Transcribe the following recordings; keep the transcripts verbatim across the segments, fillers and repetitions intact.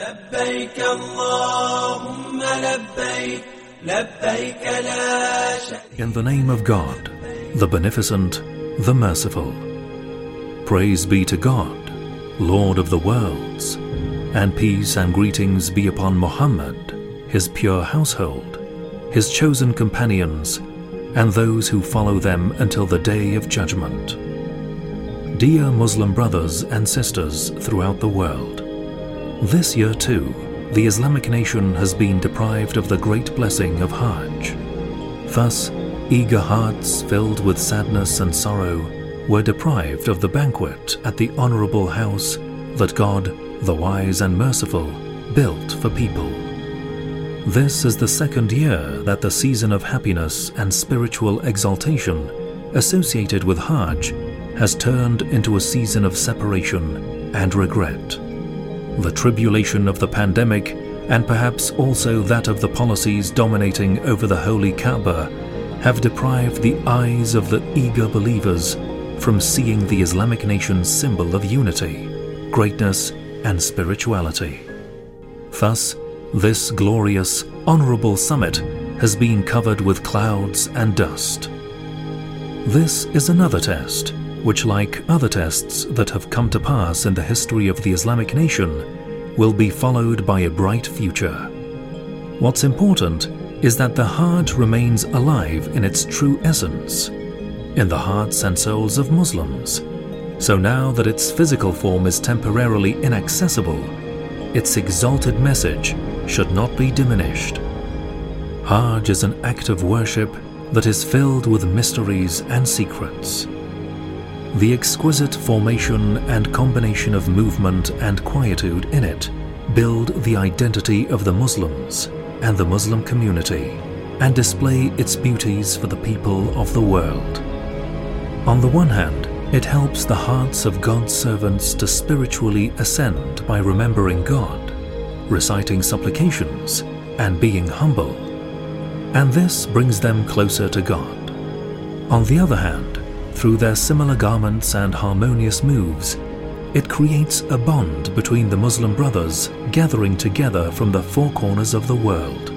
لبيك اللهم لبيك لبيك لا شريك. In the name of God, the Beneficent, the Merciful. Praise be to God, Lord of the worlds, and peace and greetings be upon Muhammad, his pure household, his chosen companions, and those who follow them until the day of judgment. Dear Muslim brothers and sisters throughout the world, this year too, the Islamic nation has been deprived of the great blessing of Hajj. Thus, eager hearts filled with sadness and sorrow were deprived of the banquet at the honorable house that God, the wise and merciful, built for people. This is the second year that the season of happiness and spiritual exaltation associated with Hajj has turned into a season of separation and regret. The tribulation of the pandemic, and perhaps also that of the policies dominating over the holy Kaaba, have deprived the eyes of the eager believers from seeing the Islamic nation's symbol of unity, greatness, and spirituality. Thus, this glorious, honorable summit has been covered with clouds and dust. This is another test, which, like other tests that have come to pass in the history of the Islamic nation, will be followed by a bright future. What's important is that the Hajj remains alive in its true essence, in the hearts and souls of Muslims. So now that its physical form is temporarily inaccessible, its exalted message should not be diminished. Hajj is an act of worship that is filled with mysteries and secrets. The exquisite formation and combination of movement and quietude in it build the identity of the Muslims and the Muslim community and display its beauties for the people of the world. On the one hand, it helps the hearts of God's servants to spiritually ascend by remembering God, reciting supplications, and being humble, and this brings them closer to God. On the other hand, through their similar garments and harmonious moves, it creates a bond between the Muslim brothers gathering together from the four corners of the world.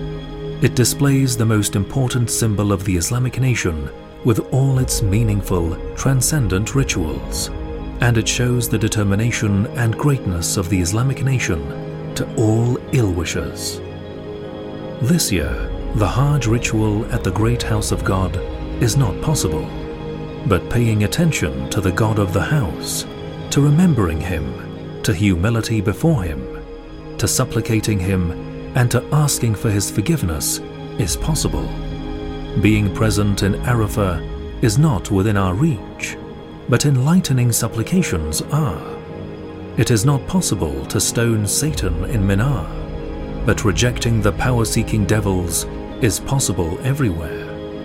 It displays the most important symbol of the Islamic nation with all its meaningful, transcendent rituals, and it shows the determination and greatness of the Islamic nation to all ill-wishers. This year, the Hajj ritual at the Great House of God is not possible, but paying attention to the God of the house, to remembering Him, to humility before Him, to supplicating Him, and to asking for His forgiveness is possible. Being present in Arafah is not within our reach, but enlightening supplications are. It is not possible to stone Satan in Minar, but rejecting the power-seeking devils is possible everywhere.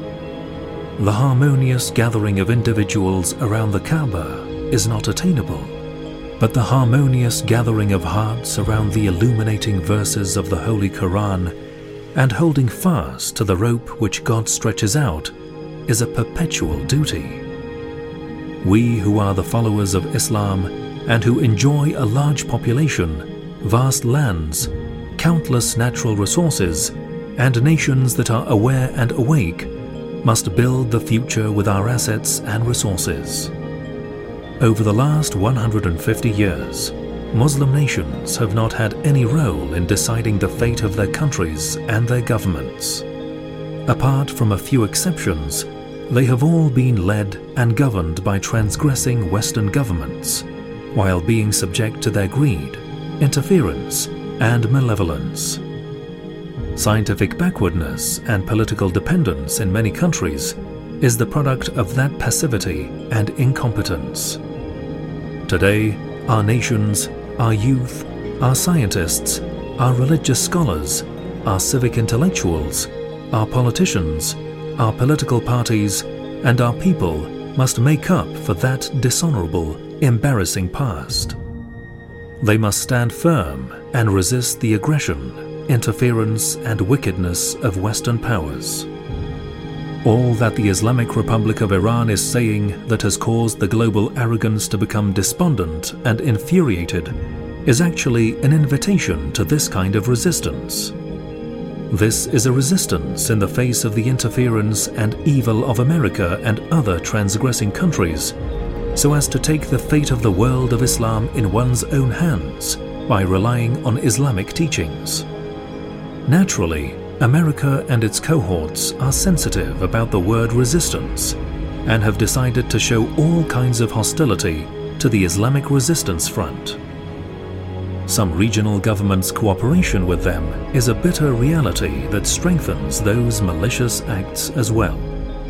The harmonious gathering of individuals around the Kaaba is not attainable, but the harmonious gathering of hearts around the illuminating verses of the Holy Quran and holding fast to the rope which God stretches out is a perpetual duty. We who are the followers of Islam and who enjoy a large population, vast lands, countless natural resources, and nations that are aware and awake must build the future with our assets and resources. Over the last one hundred fifty years, Muslim nations have not had any role in deciding the fate of their countries and their governments. Apart from a few exceptions, they have all been led and governed by transgressing Western governments, while being subject to their greed, interference, and malevolence. Scientific backwardness and political dependence in many countries is the product of that passivity and incompetence. Today, our nations, our youth, our scientists, our religious scholars, our civic intellectuals, our politicians, our political parties, and our people must make up for that dishonorable, embarrassing past. They must stand firm and resist the aggression, interference, and wickedness of Western powers. All that the Islamic Republic of Iran is saying that has caused the global arrogance to become despondent and infuriated is actually an invitation to this kind of resistance. This is a resistance in the face of the interference and evil of America and other transgressing countries, so as to take the fate of the world of Islam in one's own hands by relying on Islamic teachings. Naturally, America and its cohorts are sensitive about the word resistance and have decided to show all kinds of hostility to the Islamic Resistance Front. Some regional governments' cooperation with them is a bitter reality that strengthens those malicious acts as well.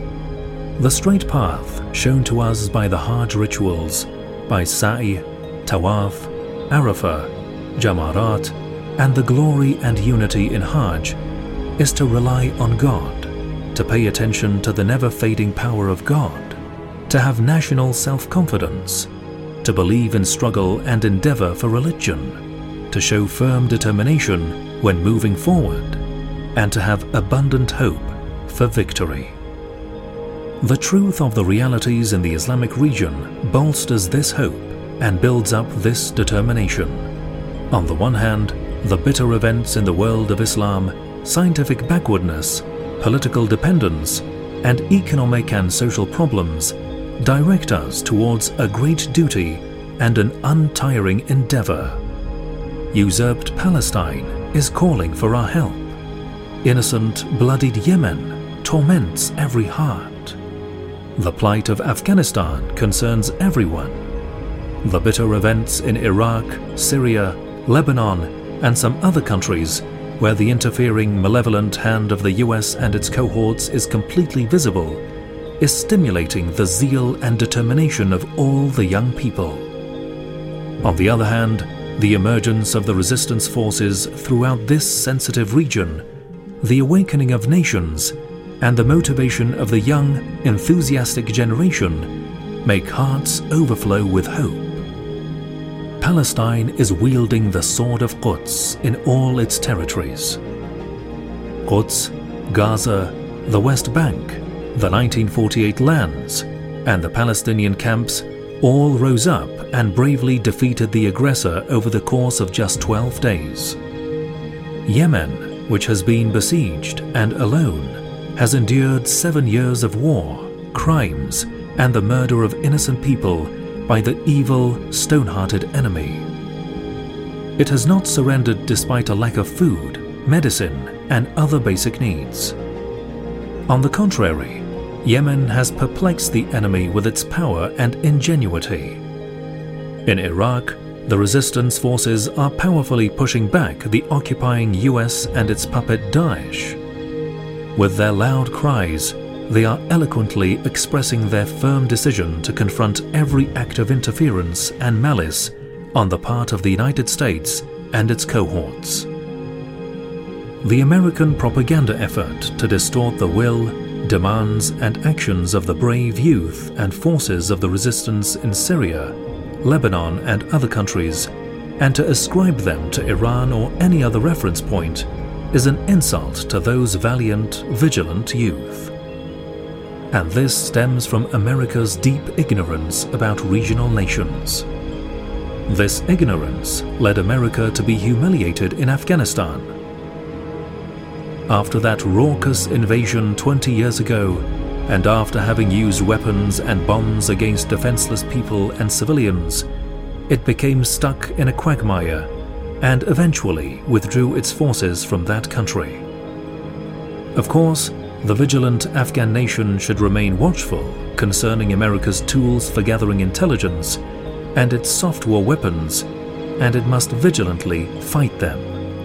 The straight path shown to us by the Hajj rituals, by Sa'i, Tawaf, Arafah, Jamarat, and the glory and unity in Hajj is to rely on God, to pay attention to the never-fading power of God, to have national self-confidence, to believe in struggle and endeavor for religion, to show firm determination when moving forward, and to have abundant hope for victory. The truth of the realities in the Islamic region bolsters this hope and builds up this determination. On the one hand, the bitter events in the world of Islam, scientific backwardness, political dependence, and economic and social problems direct us towards a great duty and an untiring endeavor. Usurped Palestine is calling for our help. Innocent, bloodied Yemen torments every heart. The plight of Afghanistan concerns everyone. The bitter events in Iraq, Syria, Lebanon, and some other countries where the interfering malevolent hand of the U S and its cohorts is completely visible, is stimulating the zeal and determination of all the young people. On the other hand, the emergence of the resistance forces throughout this sensitive region, the awakening of nations, and the motivation of the young, enthusiastic generation make hearts overflow with hope. Palestine is wielding the sword of Quds in all its territories. Quds, Gaza, the West Bank, the nineteen forty-eight lands, and the Palestinian camps all rose up and bravely defeated the aggressor over the course of just twelve days. Yemen, which has been besieged and alone, has endured seven years of war, crimes, and the murder of innocent people by the evil, stone-hearted enemy. It has not surrendered despite a lack of food, medicine, and other basic needs. On the contrary, Yemen has perplexed the enemy with its power and ingenuity. In Iraq, the resistance forces are powerfully pushing back the occupying U S and its puppet Daesh. With their loud cries, they are eloquently expressing their firm decision to confront every act of interference and malice on the part of the United States and its cohorts. The American propaganda effort to distort the will, demands, and actions of the brave youth and forces of the resistance in Syria, Lebanon, and other countries, and to ascribe them to Iran or any other reference point, is an insult to those valiant, vigilant youth. And this stems from America's deep ignorance about regional nations. This ignorance led America to be humiliated in Afghanistan. After that raucous invasion twenty years ago, and after having used weapons and bombs against defenseless people and civilians, it became stuck in a quagmire and eventually withdrew its forces from that country. Of course, the vigilant Afghan nation should remain watchful concerning America's tools for gathering intelligence and its soft war weapons, and it must vigilantly fight them.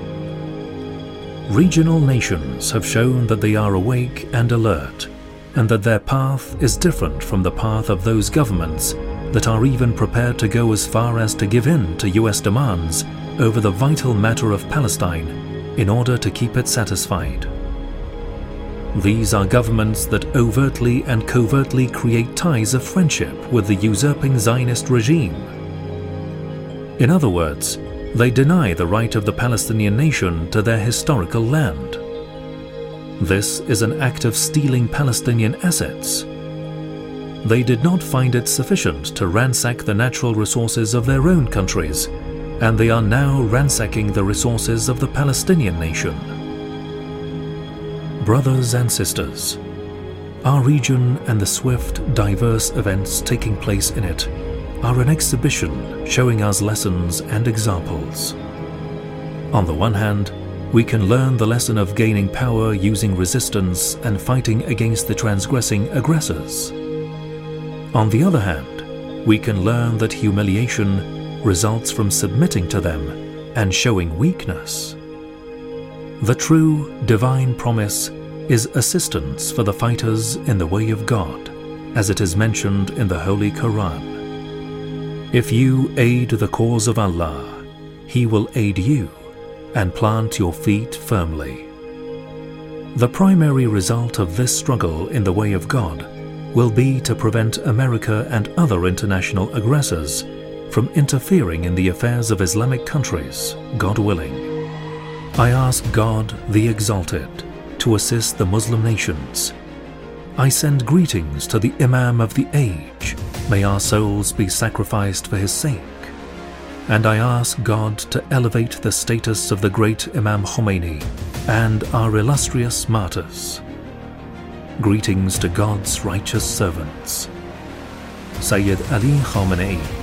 Regional nations have shown that they are awake and alert, and that their path is different from the path of those governments that are even prepared to go as far as to give in to U S demands over the vital matter of Palestine in order to keep it satisfied. These are governments that overtly and covertly create ties of friendship with the usurping Zionist regime. In other words, they deny the right of the Palestinian nation to their historical land. This is an act of stealing Palestinian assets. They did not find it sufficient to ransack the natural resources of their own countries, and they are now ransacking the resources of the Palestinian nation. Brothers and sisters, our region and the swift, diverse events taking place in it are an exhibition showing us lessons and examples. On the one hand, we can learn the lesson of gaining power using resistance and fighting against the transgressing aggressors. On the other hand, we can learn that humiliation results from submitting to them and showing weakness. The true divine promise is assistance for the fighters in the way of God, as it is mentioned in the Holy Quran. If you aid the cause of Allah, He will aid you and plant your feet firmly. The primary result of this struggle in the way of God will be to prevent America and other international aggressors from interfering in the affairs of Islamic countries, God willing. I ask God the Exalted to assist the Muslim nations. I send greetings to the Imam of the age. May our souls be sacrificed for his sake. And I ask God to elevate the status of the great Imam Khomeini and our illustrious martyrs. Greetings to God's righteous servants. Sayyid Ali Khamenei.